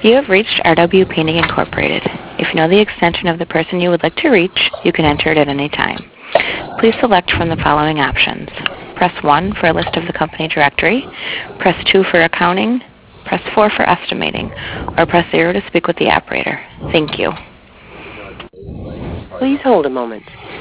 You have reached RW Painting Incorporated. If you know the extension of the person you would like to reach, you can enter it at any time. Please select from the following options. Press 1 for a list of the company directory, press 2 for accounting, press 4 for estimating, or press 0 to speak with the operator. Thank you. Please hold a moment.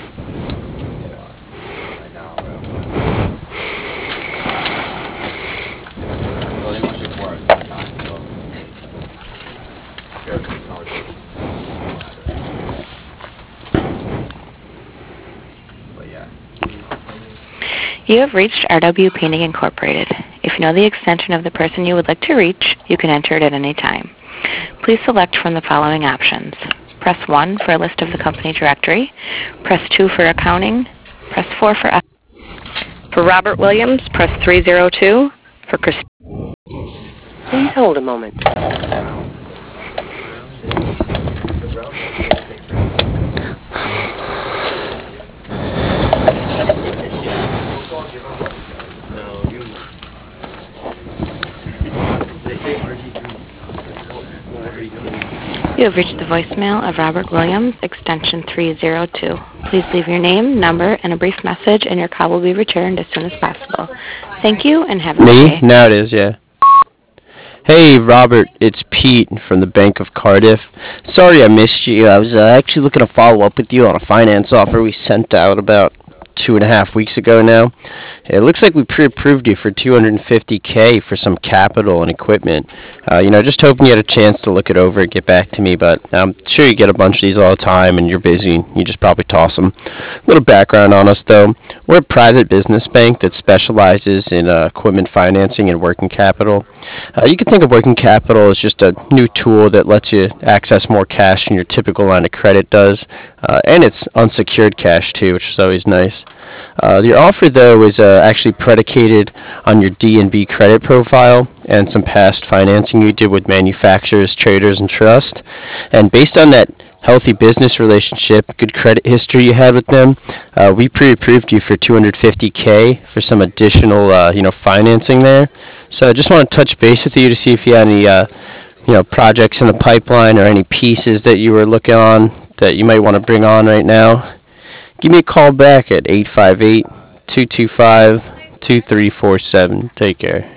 You have reached RW Painting Incorporated. If you know the extension of the person you would like to reach, you can enter it at any time. Please select from the following options. Press 1 for a list of the company directory, press 2 for accounting, press 4 for Robert Williams, press 302. For Christine. Please hold a moment. You have reached the voicemail of Robert Williams, extension 302. Please leave your name, number, and a brief message, and your call will be returned as soon as possible. Thank you, and have a good day. Me? Now it is, yeah. Hey, Robert, it's Pete from the Bank of Cardiff. Sorry I missed you. I was actually looking to follow up with you on a finance offer we sent out about 2.5 weeks ago now. It looks like we pre-approved you for $250K for some capital and equipment. Just hoping you had a chance to look it over and get back to me, but I'm sure you get a bunch of these all the time and you're busy. You just probably toss them. A little background on us, though. We're a private business bank that specializes in equipment financing and working capital. You can think of working capital as just a new tool that lets you access more cash than your typical line of credit does. And it's unsecured cash, too, which is always nice. Your offer, though, is actually predicated on your D&B credit profile and some past financing you did with manufacturers, traders, and trust. And based on that healthy business relationship, good credit history you had with them, we pre-approved you for $250K for some additional, financing there. So I just want to touch base with you to see if you had any, projects in the pipeline or any pieces that you were looking on that you might want to bring on right now. Give me a call back at 858-225-2347. Take care.